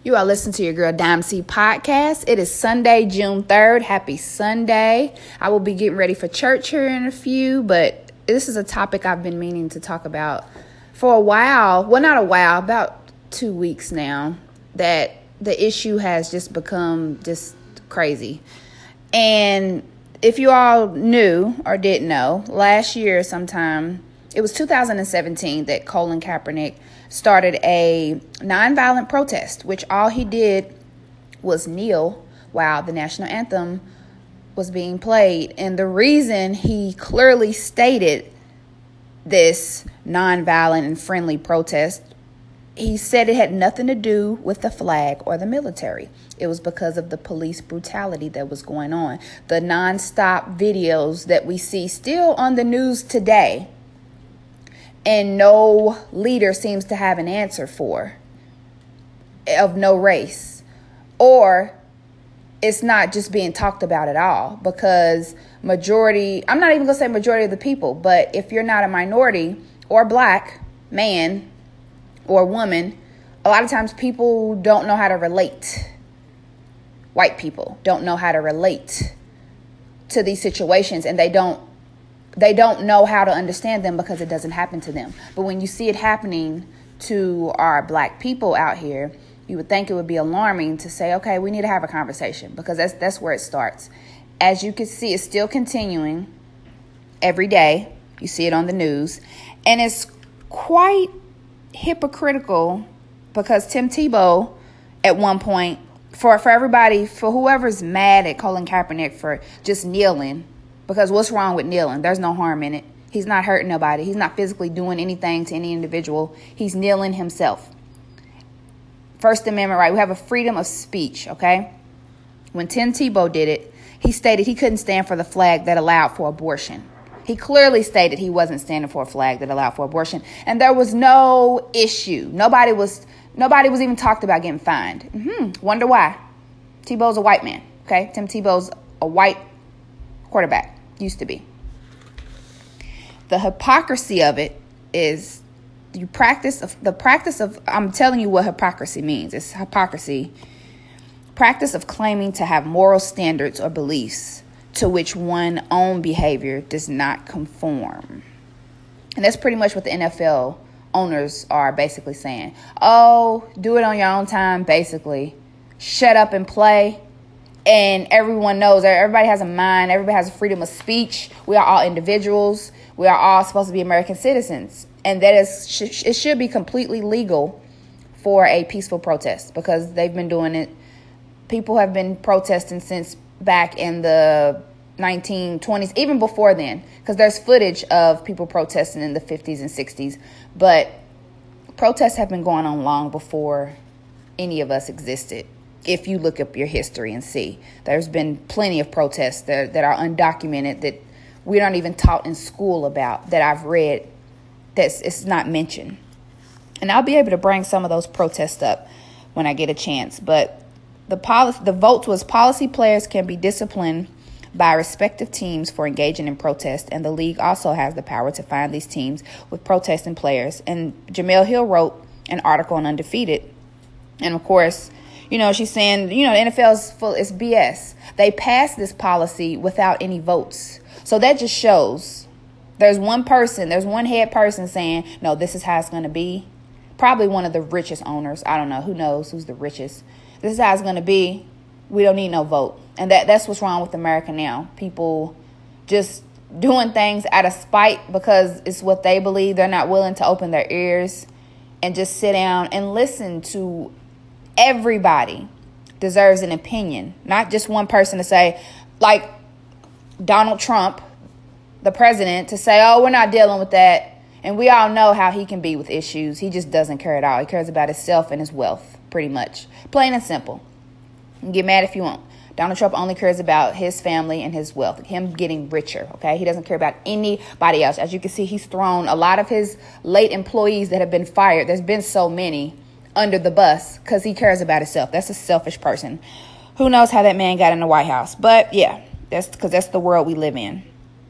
You are listening to your girl Dime C podcast. It is Sunday, June 3rd. Happy Sunday. I will be getting ready for church here in a few, but this is a topic I've been meaning to talk about for a while. Well, not a while, about 2 weeks now, that the issue has just become just crazy. And if you all knew or didn't know, last year sometime, it was 2017 that Colin Kaepernick started a nonviolent protest, which all he did was kneel while the national anthem was being played. And the reason he clearly stated this nonviolent and friendly protest, he said it had nothing to do with the flag or the military. It was because of the police brutality that was going on. The nonstop videos that we see still on the news today, and no leader seems to have an answer for, of no race. Or it's not just being talked about at all, because majority, I'm not even going to say majority of the people, but if you're not a minority or black man or woman, a lot of times people don't know how to relate. White people don't know how to relate to these situations, and they don't know how to understand them because it doesn't happen to them. But when you see it happening to our black people out here, you would think it would be alarming to say, okay, we need to have a conversation, because that's where it starts. As you can see, it's still continuing every day. You see it on the news, and it's quite hypocritical, because Tim Tebow at one point, for everybody, for whoever's mad at Colin Kaepernick for just kneeling, because what's wrong with kneeling? There's no harm in it. He's not hurting nobody. He's not physically doing anything to any individual. He's kneeling himself. First Amendment right. We have a freedom of speech, okay? When Tim Tebow did it, he stated he couldn't stand for the flag that allowed for abortion. He clearly stated he wasn't standing for a flag that allowed for abortion. And there was no issue. Nobody was even talked about getting fined. Wonder why? Tebow's a white man, okay? Tim Tebow's a white quarterback. Used to be. The hypocrisy of it is the practice of, I'm telling you what hypocrisy means. It's hypocrisy. Practice of claiming to have moral standards or beliefs to which one's own behavior does not conform. And that's pretty much what the NFL owners are basically saying. Oh, do it on your own time, basically. Shut up and play. And everyone knows, everybody has a mind, everybody has a freedom of speech. We are all individuals. We are all supposed to be American citizens. And that it should be completely legal for a peaceful protest, because they've been doing it. People have been protesting since back in the 1920s, even before then, because there's footage of people protesting in the 50s and 60s. But protests have been going on long before any of us existed. If you look up your history and see, there's been plenty of protests that are undocumented, that we aren't even taught in school about, that I've read, it's not mentioned. And I'll be able to bring some of those protests up when I get a chance. But the vote was policy players can be disciplined by respective teams for engaging in protest, and the league also has the power to fine these teams with protesting players. And Jemele Hill wrote an article on Undefeated, and of course, she's saying, the NFL's full, it's BS. They passed this policy without any votes. So that just shows there's one head person saying, no, this is how it's going to be. Probably one of the richest owners. I don't know. Who knows who's the richest? This is how it's going to be. We don't need no vote. And that's what's wrong with America now. People just doing things out of spite because it's what they believe. They're not willing to open their ears and just sit down and listen to. Everybody deserves an opinion, not just one person to say, like Donald Trump, the president, to say, oh, we're not dealing with that. And we all know how he can be with issues. He just doesn't care at all. He cares about himself and his wealth, pretty much. Plain and simple. You can get mad if you want. Donald Trump only cares about his family and his wealth, him getting richer, okay? He doesn't care about anybody else. As you can see, he's thrown a lot of his late employees that have been fired. There's been so many under the bus because he cares about himself. That's a selfish person. Who knows how that man got in the White House? But yeah, that's because that's the world we live in.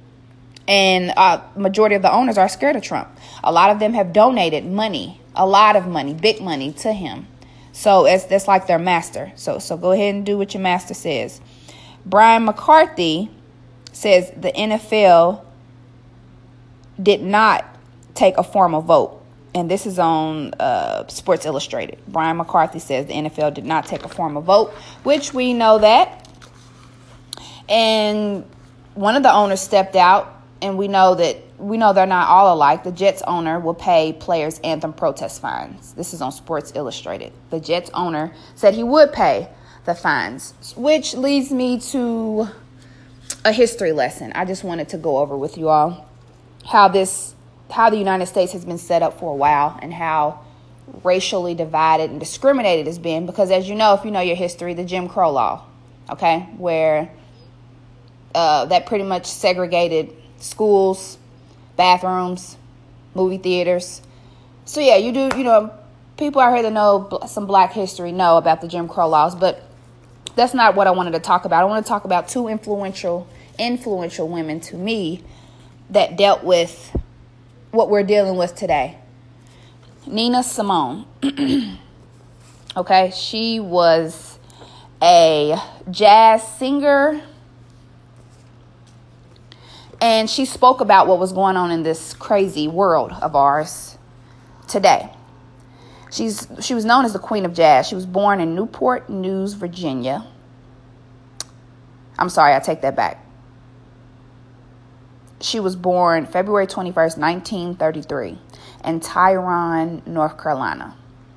And majority of the owners are scared of Trump. A lot of them have donated money, a lot of money, big money to him. So that's like their master. So go ahead and do what your master says. Brian McCarthy says the NFL did not take a formal vote. And this is on Sports Illustrated. Brian McCarthy says the NFL did not take a formal vote, which we know that. And one of the owners stepped out, and we know they're not all alike. The Jets owner will pay players anthem protest fines. This is on Sports Illustrated. The Jets owner said he would pay the fines, which leads me to a history lesson I just wanted to go over with you all. How the United States has been set up for a while, and how racially divided and discriminated it's been. Because as you know, if you know your history, the Jim Crow law, okay, where that pretty much segregated schools, bathrooms, movie theaters. So yeah, people out here that know some black history know about the Jim Crow laws, but that's not what I wanted to talk about. I want to talk about two influential women to me that dealt with what we're dealing with today. Nina Simone. Okay, she was a jazz singer, and she spoke about what was going on in this crazy world of ours today. She was known as the Queen of Jazz. She was born in Newport News, Virginia. I'm sorry, I take that back. She was born February 21st, 1933, in Tyrone, North Carolina.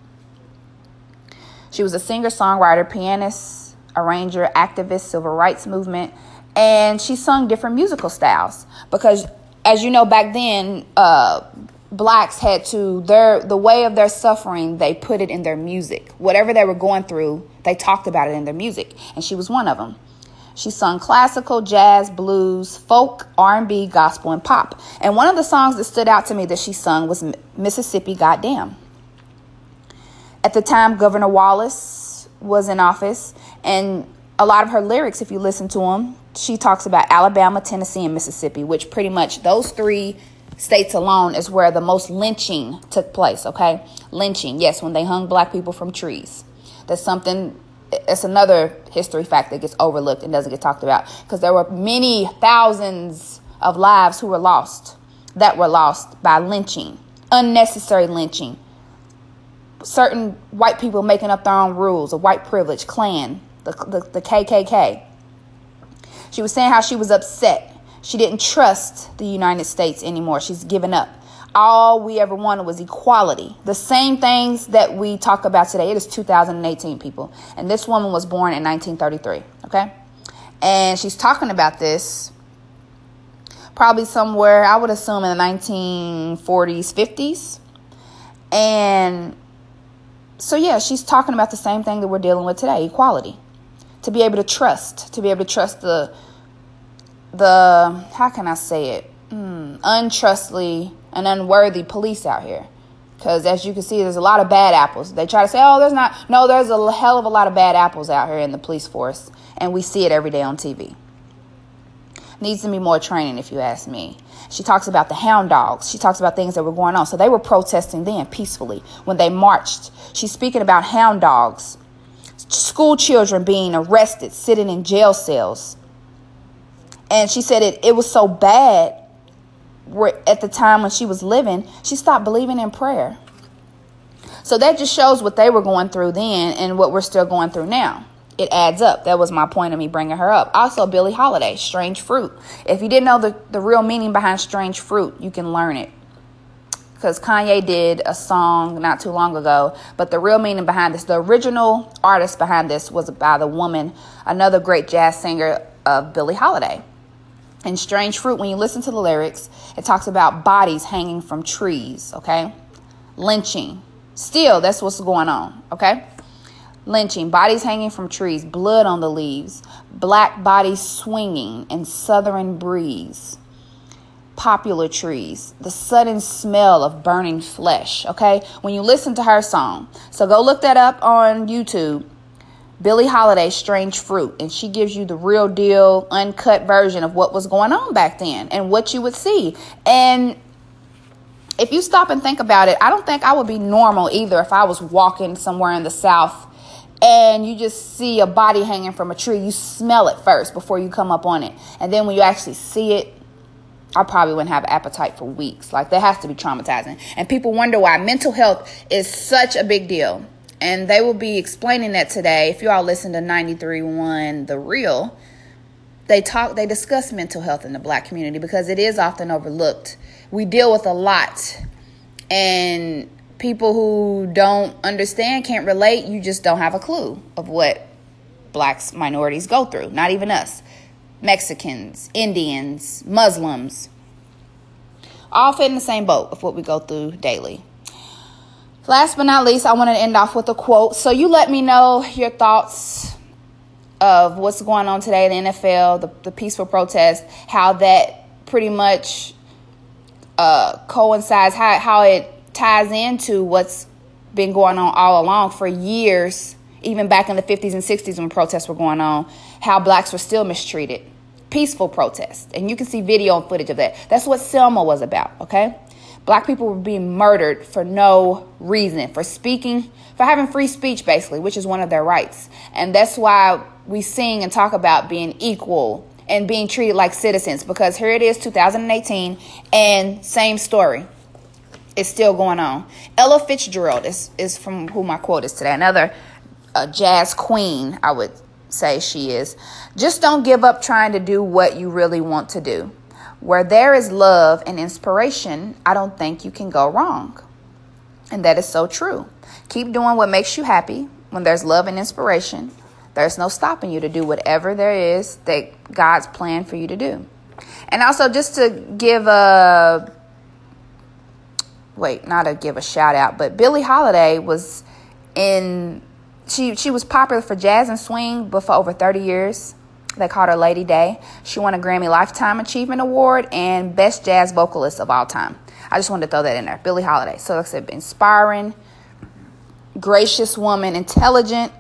She was a singer, songwriter, pianist, arranger, activist, civil rights movement, and she sung different musical styles because, as you know, back then, blacks had to, the way of their suffering, they put it in their music. Whatever they were going through, they talked about it in their music, and she was one of them. She sung classical, jazz, blues, folk, R&B, gospel, and pop. And one of the songs that stood out to me that she sung was Mississippi Goddamn. At the time, Governor Wallace was in office, and a lot of her lyrics, if you listen to them, she talks about Alabama, Tennessee, and Mississippi, which pretty much those three states alone is where the most lynching took place, okay? Lynching, yes, when they hung black people from trees. It's another history fact that gets overlooked and doesn't get talked about, because there were many thousands of lives that were lost by lynching, unnecessary lynching. Certain white people making up their own rules, a white privilege, Klan, the KKK. She was saying how she was upset. She didn't trust the United States anymore. She's given up. All we ever wanted was equality. The same things that we talk about today. It is 2018, people. And this woman was born in 1933, okay? And she's talking about this probably somewhere, I would assume, in the 1940s, 50s. And so, yeah, she's talking about the same thing that we're dealing with today, equality. To be able to trust the how can I say it? Untrustly and unworthy police out here. Because as you can see, there's a lot of bad apples. They try to say, there's not. No, there's a hell of a lot of bad apples out here in the police force. And we see it every day on TV. Needs to be more training, if you ask me. She talks about the hound dogs. She talks about things that were going on. So they were protesting then peacefully when they marched. She's speaking about hound dogs. School children being arrested, sitting in jail cells. And she said it was so bad at the time when she was living, she stopped believing in prayer. So that just shows what they were going through then and what we're still going through now. It adds up. That was my point of me bringing her up. Also, Billie Holiday, Strange Fruit. If you didn't know the real meaning behind Strange Fruit, you can learn it. Because Kanye did a song not too long ago. But the real meaning behind this, the original artist behind this was by the woman, another great jazz singer of Billie Holiday. And Strange Fruit, when you listen to the lyrics, it talks about bodies hanging from trees, okay? Lynching. Still, that's what's going on, okay? Lynching, bodies hanging from trees, blood on the leaves, black bodies swinging in southern breeze, popular trees, the sudden smell of burning flesh, okay? When you listen to her song, so go look that up on YouTube, Billie Holiday, Strange Fruit, and she gives you the real deal, uncut version of what was going on back then and what you would see. And if you stop and think about it, I don't think I would be normal either if I was walking somewhere in the South and you just see a body hanging from a tree. You smell it first before you come up on it. And then when you actually see it, I probably wouldn't have appetite for weeks. Like, that has to be traumatizing. And people wonder why mental health is such a big deal. And they will be explaining that today. If you all listen to 93.1 The Real, they discuss mental health in the Black community because it is often overlooked. We deal with a lot, and people who don't understand, can't relate, you just don't have a clue of what Blacks, minorities go through. Not even us. Mexicans, Indians, Muslims, all fit in the same boat of what we go through daily. Last but not least, I want to end off with a quote. So you let me know your thoughts of what's going on today in the NFL, the peaceful protest, how that pretty much coincides, how it ties into what's been going on all along for years, even back in the 50s and 60s when protests were going on, how Blacks were still mistreated. Peaceful protests. And you can see video and footage of that. That's what Selma was about, okay? Black people were being murdered for no reason, for having free speech, basically, which is one of their rights. And that's why we sing and talk about being equal and being treated like citizens, because here it is, 2018, and same story. It's still going on. Ella Fitzgerald is from who my quote is today. Another jazz queen, I would say she is. Just don't give up trying to do what you really want to do. Where there is love and inspiration, I don't think you can go wrong. And that is so true. Keep doing what makes you happy. When there's love and inspiration, there's no stopping you to do whatever there is that God's planned for you to do. And also, just to give a shout out, but Billie Holiday was she was popular for jazz and swing, but for over 30 years. They called her Lady Day. She won a Grammy Lifetime Achievement Award and Best Jazz Vocalist of all time. I just wanted to throw that in there. Billie Holiday. So like I said, inspiring, gracious woman, intelligent,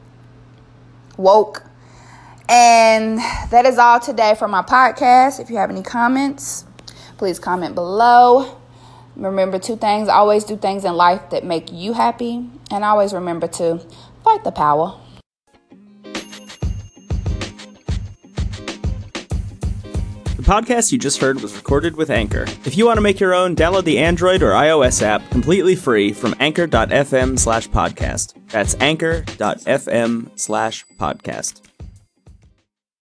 woke. And that is all today for my podcast. If you have any comments, please comment below. Remember 2 things. Always do things in life that make you happy. And always remember to fight the power. The podcast you just heard was recorded with Anchor. If you want to make your own, download the Android or iOS app completely free from anchor.fm/podcast. That's anchor.fm/podcast.